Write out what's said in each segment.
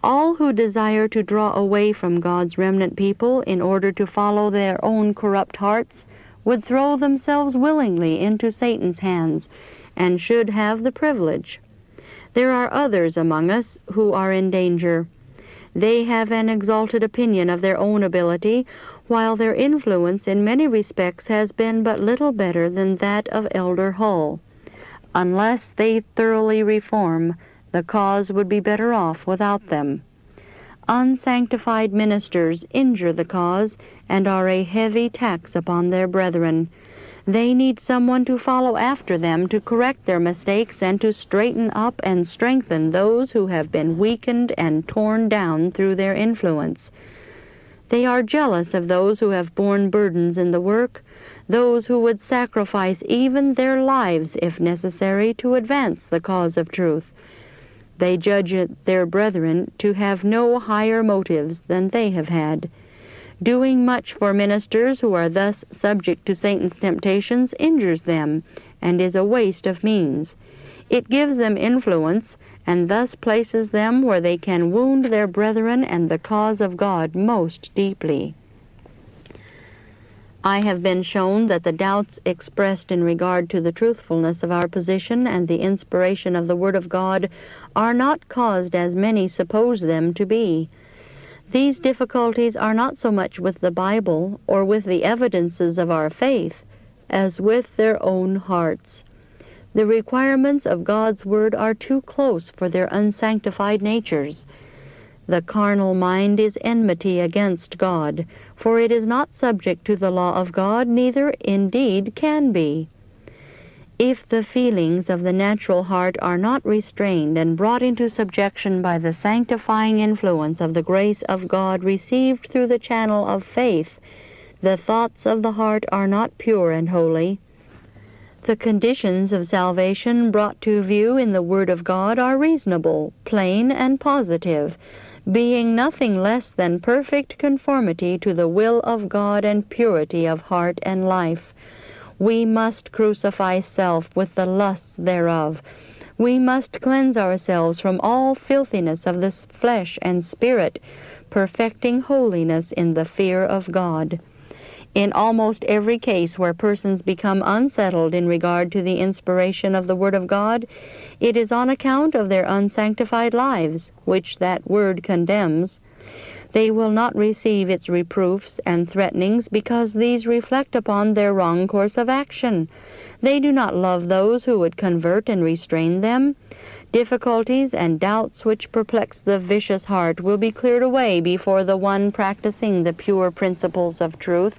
All who desire to draw away from God's remnant people in order to follow their own corrupt hearts would throw themselves willingly into Satan's hands, and should have the privilege. There are others among us who are in danger. They have an exalted opinion of their own ability, while their influence in many respects has been but little better than that of Elder Hull. Unless they thoroughly reform, the cause would be better off without them. Unsanctified ministers injure the cause and are a heavy tax upon their brethren. They need someone to follow after them to correct their mistakes and to straighten up and strengthen those who have been weakened and torn down through their influence. They are jealous of those who have borne burdens in the work, those who would sacrifice even their lives if necessary to advance the cause of truth. They judge their brethren to have no higher motives than they have had. Doing much for ministers who are thus subject to Satan's temptations injures them and is a waste of means. It gives them influence and thus places them where they can wound their brethren and the cause of God most deeply. I have been shown that the doubts expressed in regard to the truthfulness of our position and the inspiration of the Word of God are not caused as many suppose them to be. These difficulties are not so much with the Bible or with the evidences of our faith as with their own hearts. The requirements of God's Word are too close for their unsanctified natures. The carnal mind is enmity against God, for it is not subject to the law of God, neither indeed can be. If the feelings of the natural heart are not restrained and brought into subjection by the sanctifying influence of the grace of God received through the channel of faith, the thoughts of the heart are not pure and holy. The conditions of salvation brought to view in the Word of God are reasonable, plain, and positive, being nothing less than perfect conformity to the will of God and purity of heart and life. We must crucify self with the lusts thereof. We must cleanse ourselves from all filthiness of this flesh and spirit, perfecting holiness in the fear of God. In almost every case where persons become unsettled in regard to the inspiration of the Word of God, it is on account of their unsanctified lives, which that Word condemns. They will not receive its reproofs and threatenings because these reflect upon their wrong course of action. They do not love those who would convert and restrain them. Difficulties and doubts which perplex the vicious heart will be cleared away before the one practicing the pure principles of truth.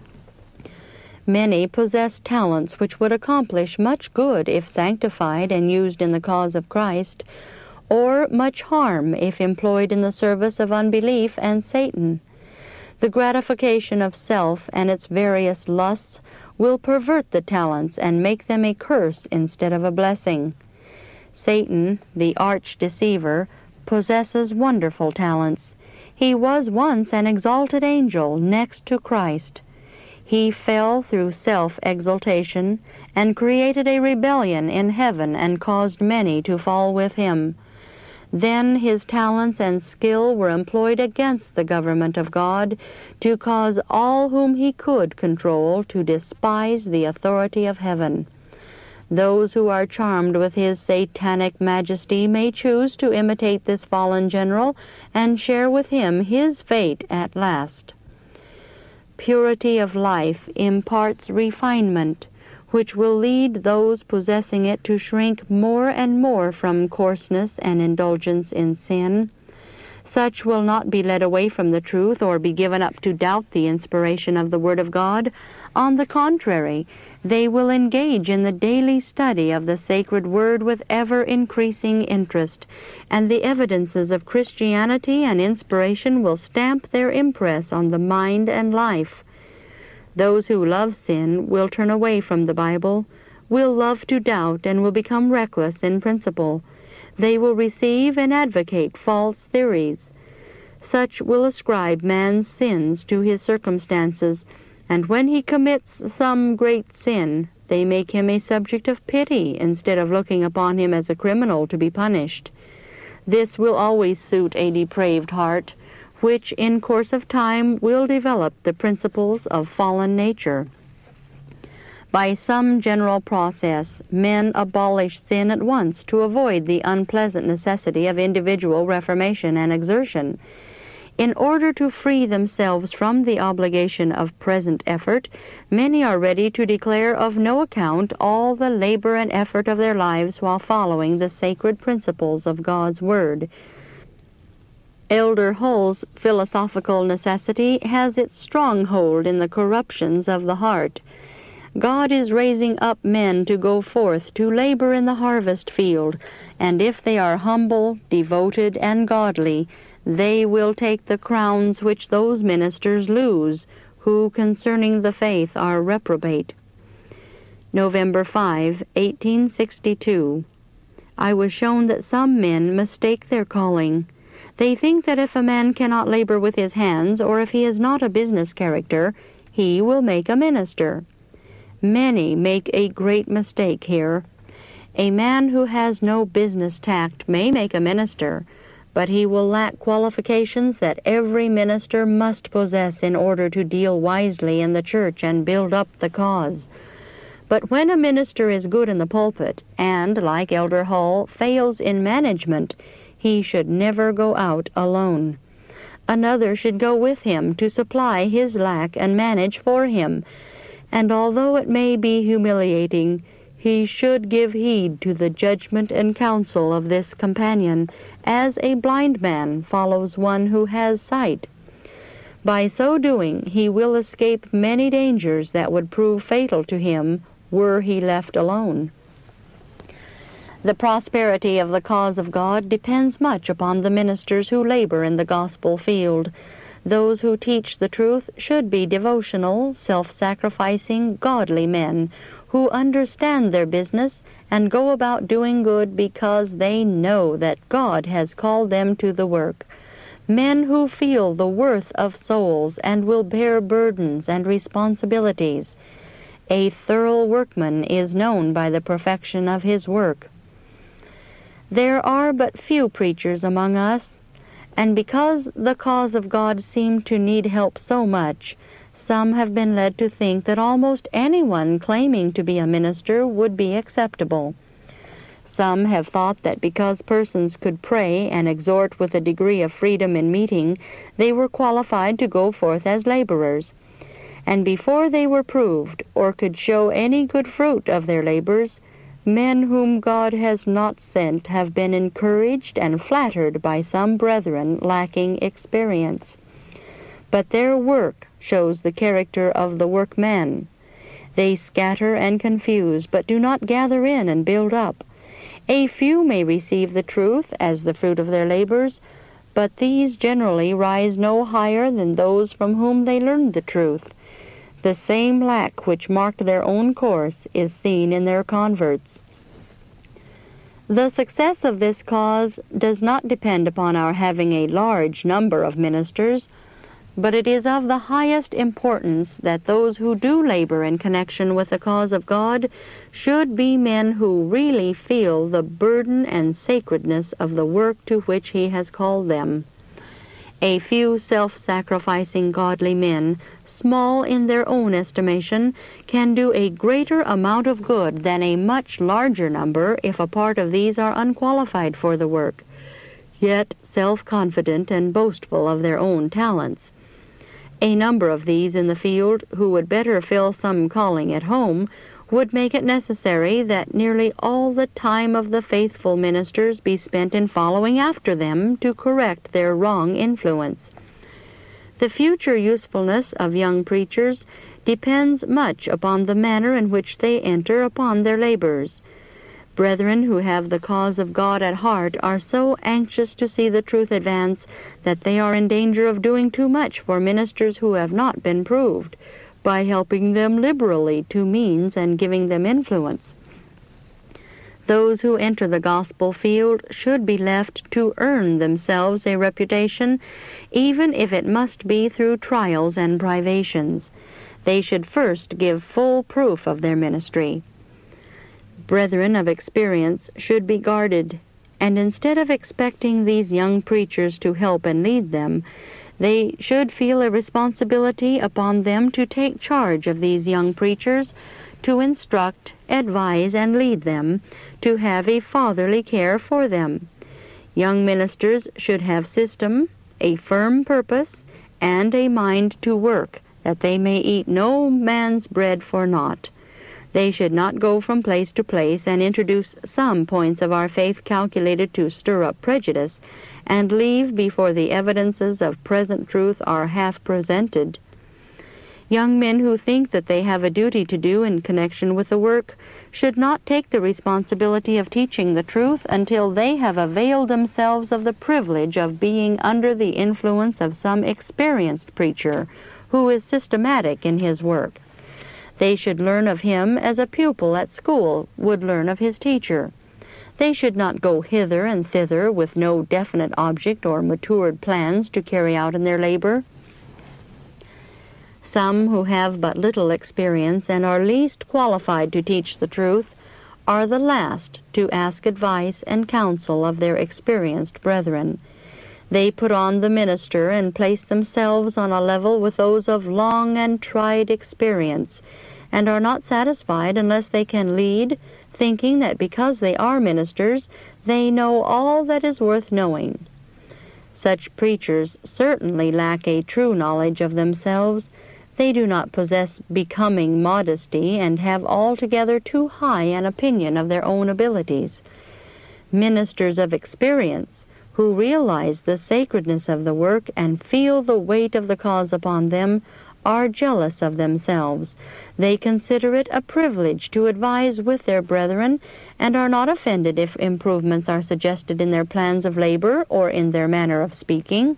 Many possess talents which would accomplish much good if sanctified and used in the cause of Christ, or much harm if employed in the service of unbelief and Satan. The gratification of self and its various lusts will pervert the talents and make them a curse instead of a blessing. Satan, the arch-deceiver, possesses wonderful talents. He was once an exalted angel next to Christ. He fell through self-exaltation and created a rebellion in heaven and caused many to fall with him. Then his talents and skill were employed against the government of God to cause all whom he could control to despise the authority of heaven. Those who are charmed with his satanic majesty may choose to imitate this fallen general and share with him his fate at last. Purity of life imparts refinement, which will lead those possessing it to shrink more and more from coarseness and indulgence in sin. Such will not be led away from the truth or be given up to doubt the inspiration of the Word of God. On the contrary, they will engage in the daily study of the sacred Word with ever-increasing interest, and the evidences of Christianity and inspiration will stamp their impress on the mind and life. Those who love sin will turn away from the Bible, will love to doubt, and will become reckless in principle. They will receive and advocate false theories. Such will ascribe man's sins to his circumstances, and when he commits some great sin, they make him a subject of pity instead of looking upon him as a criminal to be punished. This will always suit a depraved heart, which in course of time will develop the principles of fallen nature. By some general process, men abolish sin at once to avoid the unpleasant necessity of individual reformation and exertion. In order to free themselves from the obligation of present effort, many are ready to declare of no account all the labor and effort of their lives while following the sacred principles of God's Word. Elder Hull's philosophical necessity has its stronghold in the corruptions of the heart. God is raising up men to go forth to labor in the harvest field, and if they are humble, devoted, and godly, they will take the crowns which those ministers lose, who concerning the faith are reprobate. November 5, 1862. I was shown that some men mistake their calling. They think that if a man cannot labor with his hands, or if he is not a business character, he will make a minister. Many make a great mistake here. A man who has no business tact may make a minister, but he will lack qualifications that every minister must possess in order to deal wisely in the church and build up the cause. But when a minister is good in the pulpit, and, like Elder Hull, fails in management, he should never go out alone. Another should go with him to supply his lack and manage for him, and although it may be humiliating, he should give heed to the judgment and counsel of this companion, as a blind man follows one who has sight. By so doing, he will escape many dangers that would prove fatal to him were he left alone. The prosperity of the cause of God depends much upon the ministers who labor in the gospel field. Those who teach the truth should be devotional, self-sacrificing, godly men, who understand their business and go about doing good because they know that God has called them to the work. Men who feel the worth of souls and will bear burdens and responsibilities. A thorough workman is known by the perfection of his work. There are but few preachers among us, and because the cause of God seemed to need help so much, some have been led to think that almost anyone claiming to be a minister would be acceptable. Some have thought that because persons could pray and exhort with a degree of freedom in meeting, they were qualified to go forth as laborers. And before they were proved, or could show any good fruit of their labors, men whom God has not sent have been encouraged and flattered by some brethren lacking experience. But their work shows the character of the workman. They scatter and confuse, but do not gather in and build up. A few may receive the truth as the fruit of their labors, but these generally rise no higher than those from whom they learned the truth. The same lack which marked their own course is seen in their converts. The success of this cause does not depend upon our having a large number of ministers, but it is of the highest importance that those who do labor in connection with the cause of God should be men who really feel the burden and sacredness of the work to which He has called them. A few self-sacrificing godly men, small in their own estimation, can do a greater amount of good than a much larger number if a part of these are unqualified for the work, yet self-confident and boastful of their own talents. A number of these in the field, who would better fill some calling at home, would make it necessary that nearly all the time of the faithful ministers be spent in following after them to correct their wrong influence. The future usefulness of young preachers depends much upon the manner in which they enter upon their labors. Brethren who have the cause of God at heart are so anxious to see the truth advance that they are in danger of doing too much for ministers who have not been proved, by helping them liberally to means and giving them influence. Those who enter the gospel field should be left to earn themselves a reputation, even if it must be through trials and privations. They should first give full proof of their ministry. Brethren of experience should be guarded, and instead of expecting these young preachers to help and lead them, they should feel a responsibility upon them to take charge of these young preachers, to instruct, advise, and lead them, to have a fatherly care for them. Young ministers should have system, a firm purpose, and a mind to work, that they may eat no man's bread for naught. They should not go from place to place and introduce some points of our faith calculated to stir up prejudice, and leave before the evidences of present truth are half presented. Young men who think that they have a duty to do in connection with the work should not take the responsibility of teaching the truth until they have availed themselves of the privilege of being under the influence of some experienced preacher who is systematic in his work. They should learn of him as a pupil at school would learn of his teacher. They should not go hither and thither with no definite object or matured plans to carry out in their labor. Some who have but little experience and are least qualified to teach the truth are the last to ask advice and counsel of their experienced brethren. They put on the minister and place themselves on a level with those of long and tried experience, and are not satisfied unless they can lead, thinking that because they are ministers, they know all that is worth knowing. Such preachers certainly lack a true knowledge of themselves. They do not possess becoming modesty, and have altogether too high an opinion of their own abilities. Ministers of experience, who realize the sacredness of the work and feel the weight of the cause upon them, are jealous of themselves. They consider it a privilege to advise with their brethren, and are not offended if improvements are suggested in their plans of labor or in their manner of speaking.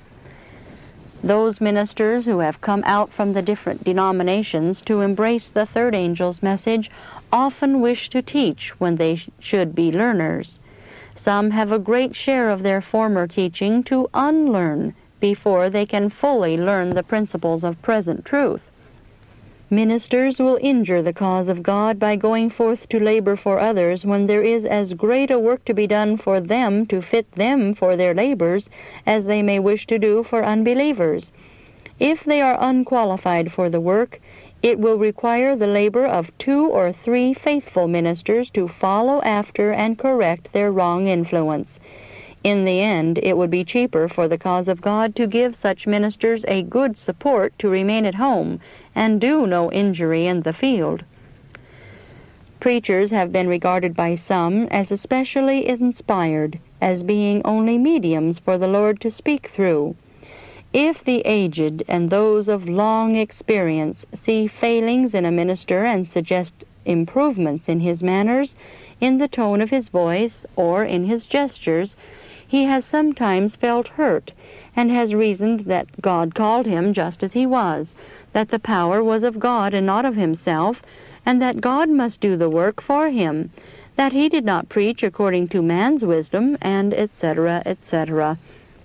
Those ministers who have come out from the different denominations to embrace the third angel's message often wish to teach when they should be learners. Some have a great share of their former teaching to unlearn before they can fully learn the principles of present truth. Ministers will injure the cause of God by going forth to labor for others when there is as great a work to be done for them to fit them for their labors as they may wish to do for unbelievers. If they are unqualified for the work, it will require the labor of 2 or 3 faithful ministers to follow after and correct their wrong influence. In the end, it would be cheaper for the cause of God to give such ministers a good support to remain at home and do no injury in the field. Preachers have been regarded by some as especially inspired, as being only mediums for the Lord to speak through. If the aged and those of long experience see failings in a minister and suggest improvements in his manners, in the tone of his voice, or in his gestures, he has sometimes felt hurt, and has reasoned that God called him just as he was, that the power was of God and not of himself, and that God must do the work for him, that he did not preach according to man's wisdom, and etc., etc.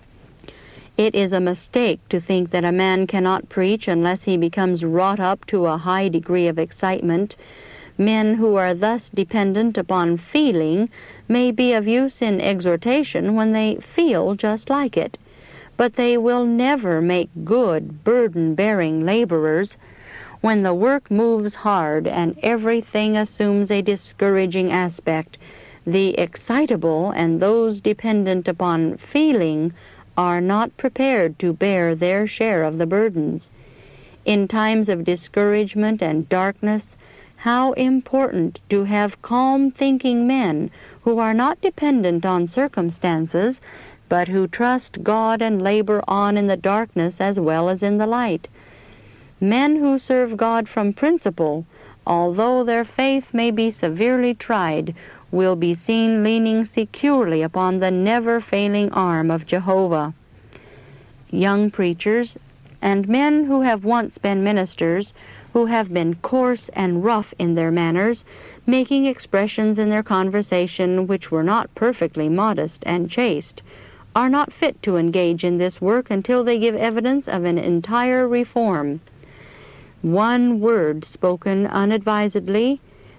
It is a mistake to think that a man cannot preach unless he becomes wrought up to a high degree of excitement. Men who are thus dependent upon feeling may be of use in exhortation when they feel just like it, but they will never make good burden-bearing laborers. When the work moves hard and everything assumes a discouraging aspect, the excitable and those dependent upon feeling are not prepared to bear their share of the burdens. In times of discouragement and darkness, how important to have calm thinking men who are not dependent on circumstances, but who trust God and labor on in the darkness as well as in the light. Men who serve God from principle, although their faith may be severely tried, will be seen leaning securely upon the never-failing arm of Jehovah. Young preachers and men who have once been ministers, who have been coarse and rough in their manners, making expressions in their conversation which were not perfectly modest and chaste, are not fit to engage in this work until they give evidence of an entire reform. One word spoken unadvisedly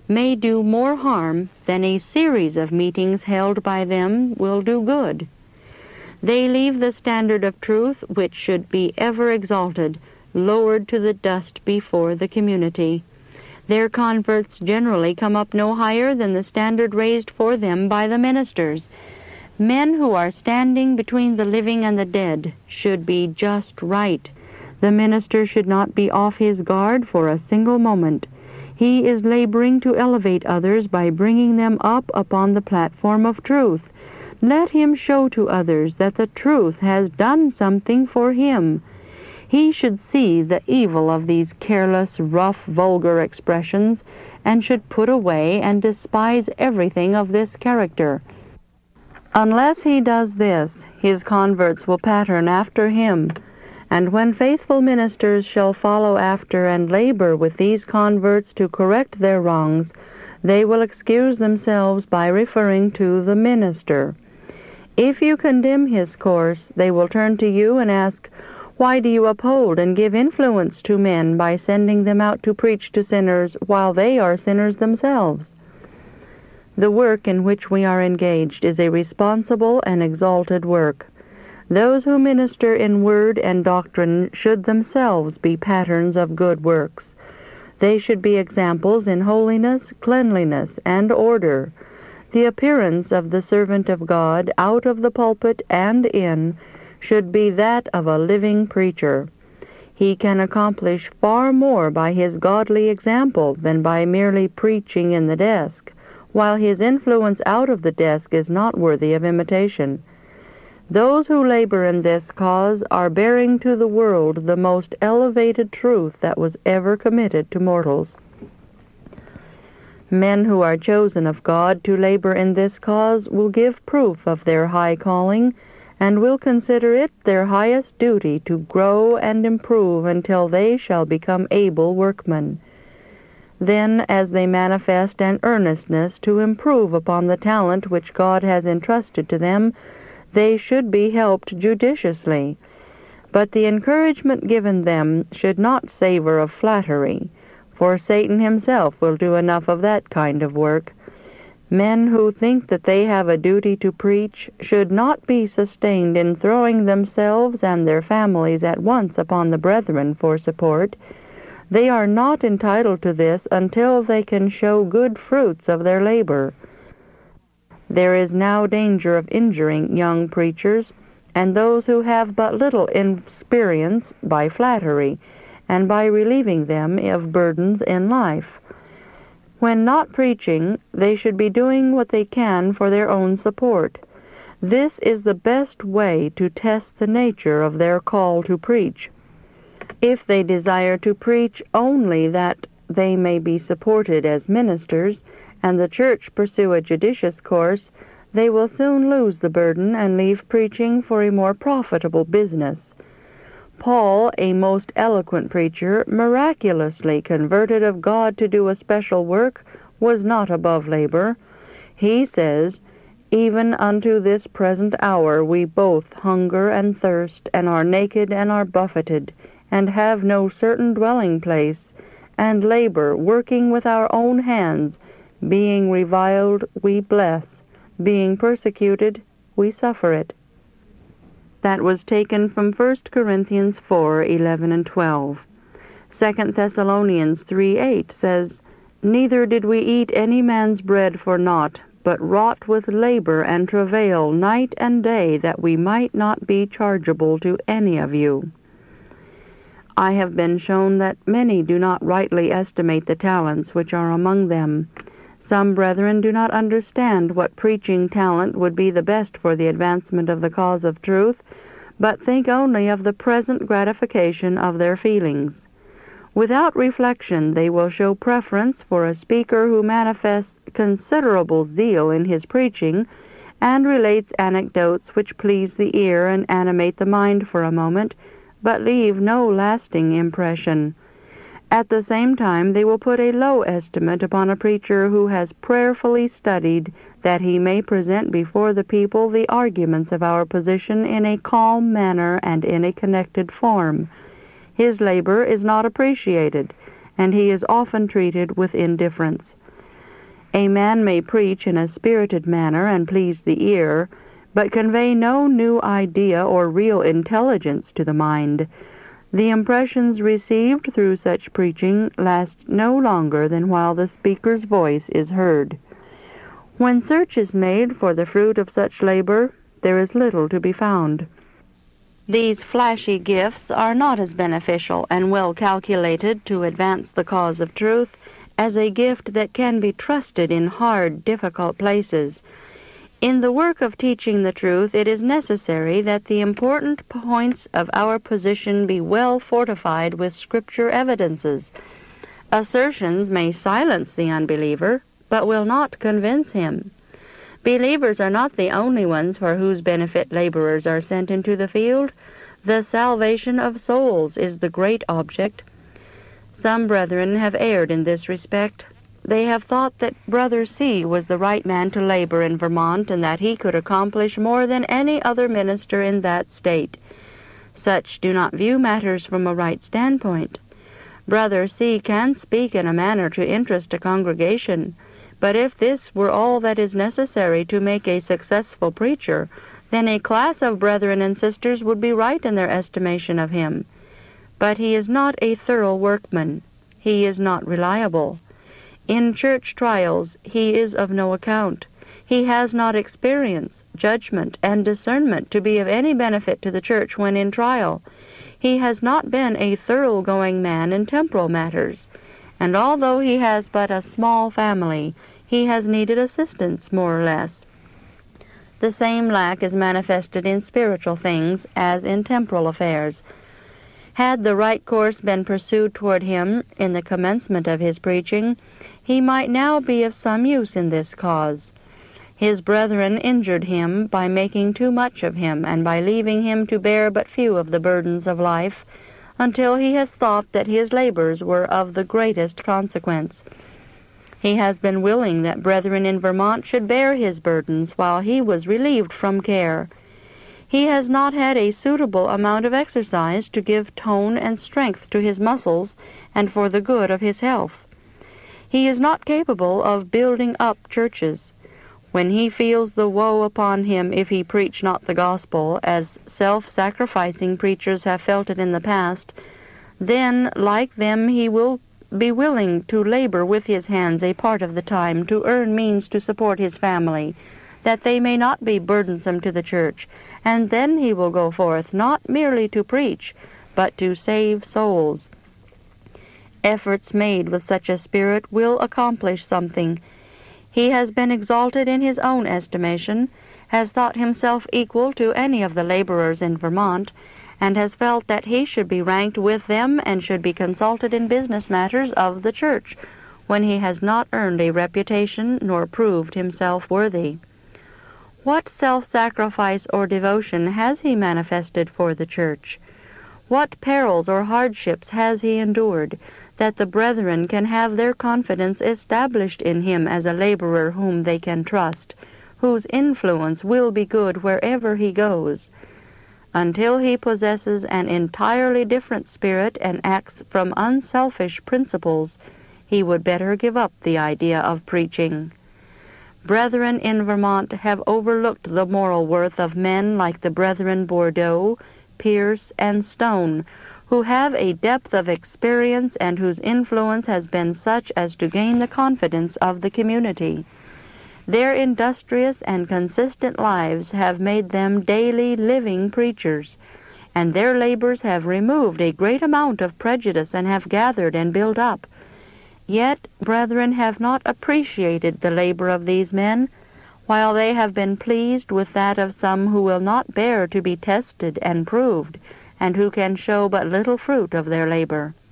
may do more harm than a series of meetings held by them will do good. They leave the standard of truth, which should be ever exalted, lowered to the dust before the community. Their converts generally come up no higher than the standard raised for them by the ministers. Men who are standing between the living and the dead should be just right. The minister should not be off his guard for a single moment. He is laboring to elevate others by bringing them up upon the platform of truth. Let him show to others that the truth has done something for him. He should see the evil of these careless, rough, vulgar expressions, and should put away and despise everything of this character. Unless he does this, his converts will pattern after him, and when faithful ministers shall follow after and labor with these converts to correct their wrongs, they will excuse themselves by referring to the minister. If you condemn his course, they will turn to you and ask, "Why do you uphold and give influence to men by sending them out to preach to sinners while they are sinners themselves?" The work in which we are engaged is a responsible and exalted work. Those who minister in word and doctrine should themselves be patterns of good works. They should be examples in holiness, cleanliness, and order. The appearance of the servant of God out of the pulpit and in should be that of a living preacher. He can accomplish far more by his godly example than by merely preaching in the desk, while his influence out of the desk is not worthy of imitation. Those who labor in this cause are bearing to the world the most elevated truth that was ever committed to mortals. Men who are chosen of God to labor in this cause will give proof of their high calling, and will consider it their highest duty to grow and improve until they shall become able workmen. Then, as they manifest an earnestness to improve upon the talent which God has entrusted to them, they should be helped judiciously. But the encouragement given them should not savor of flattery, for Satan himself will do enough of that kind of work. Men who think that they have a duty to preach should not be sustained in throwing themselves and their families at once upon the brethren for support. They are not entitled to this until they can show good fruits of their labor. There is now danger of injuring young preachers and those who have but little experience by flattery, and by relieving them of burdens in life. When not preaching, they should be doing what they can for their own support. This is the best way to test the nature of their call to preach. If they desire to preach only that they may be supported as ministers, and the church pursue a judicious course, they will soon lose the burden and leave preaching for a more profitable business. Paul, a most eloquent preacher, miraculously converted of God to do a special work, was not above labor. He says, "Even unto this present hour we both hunger and thirst, and are naked and are buffeted, and have no certain dwelling place, and labor, working with our own hands. Being reviled, we bless. Being persecuted, we suffer it." That was taken from 1 Corinthians 4:11 and 12. 2 Thessalonians 3:8 says, "Neither did we eat any man's bread for naught, but wrought with labor and travail night and day, that we might not be chargeable to any of you." I have been shown that many do not rightly estimate the talents which are among them. Some brethren do not understand what preaching talent would be the best for the advancement of the cause of truth, but think only of the present gratification of their feelings. Without reflection, they will show preference for a speaker who manifests considerable zeal in his preaching, and relates anecdotes which please the ear and animate the mind for a moment, but leave no lasting impression. At the same time, they will put a low estimate upon a preacher who has prayerfully studied that he may present before the people the arguments of our position in a calm manner and in a connected form. His labor is not appreciated, and he is often treated with indifference. A man may preach in a spirited manner and please the ear, but convey no new idea or real intelligence to the mind. The impressions received through such preaching last no longer than while the speaker's voice is heard. When search is made for the fruit of such labor, there is little to be found. These flashy gifts are not as beneficial and well calculated to advance the cause of truth as a gift that can be trusted in hard, difficult places. In the work of teaching the truth, it is necessary that the important points of our position be well fortified with Scripture evidences. Assertions may silence the unbeliever, but will not convince him. Believers are not the only ones for whose benefit laborers are sent into the field. The salvation of souls is the great object. Some brethren have erred in this respect. They have thought that Brother C. was the right man to labor in Vermont and that he could accomplish more than any other minister in that state. Such do not view matters from a right standpoint. Brother C. can speak in a manner to interest a congregation, but if this were all that is necessary to make a successful preacher, then a class of brethren and sisters would be right in their estimation of him. But he is not a thorough workman. He is not reliable. In church trials he is of no account. He has not experience, judgment, and discernment to be of any benefit to the church when in trial. He has not been a thoroughgoing man in temporal matters, and although he has but a small family, he has needed assistance more or less. The same lack is manifested in spiritual things as in temporal affairs. Had the right course been pursued toward him in the commencement of his preaching, he might now be of some use in this cause. His brethren injured him by making too much of him and by leaving him to bear but few of the burdens of life, until he has thought that his labors were of the greatest consequence. He has been willing that brethren in Vermont should bear his burdens while he was relieved from care. He has not had a suitable amount of exercise to give tone and strength to his muscles and for the good of his health. He is not capable of building up churches. When he feels the woe upon him if he preach not the gospel, as self-sacrificing preachers have felt it in the past, then, like them, he will be willing to labor with his hands a part of the time to earn means to support his family, that they may not be burdensome to the church, and then he will go forth not merely to preach, but to save souls. Efforts made with such a spirit will accomplish something. He has been exalted in his own estimation, has thought himself equal to any of the laborers in Vermont, and has felt that he should be ranked with them and should be consulted in business matters of the church, when he has not earned a reputation nor proved himself worthy. What self-sacrifice or devotion has he manifested for the church? What perils or hardships has he endured, that the brethren can have their confidence established in him as a laborer whom they can trust, whose influence will be good wherever he goes? Until he possesses an entirely different spirit and acts from unselfish principles, he would better give up the idea of preaching. Brethren in Vermont have overlooked the moral worth of men like the brethren Bordeaux, Pierce, and Stone, who have a depth of experience and whose influence has been such as to gain the confidence of the community. Their industrious and consistent lives have made them daily living preachers, and their labors have removed a great amount of prejudice and have gathered and built up. Yet brethren have not appreciated the labor of these men, while they have been pleased with that of some who will not bear to be tested and proved, and who can show but little fruit of their labor.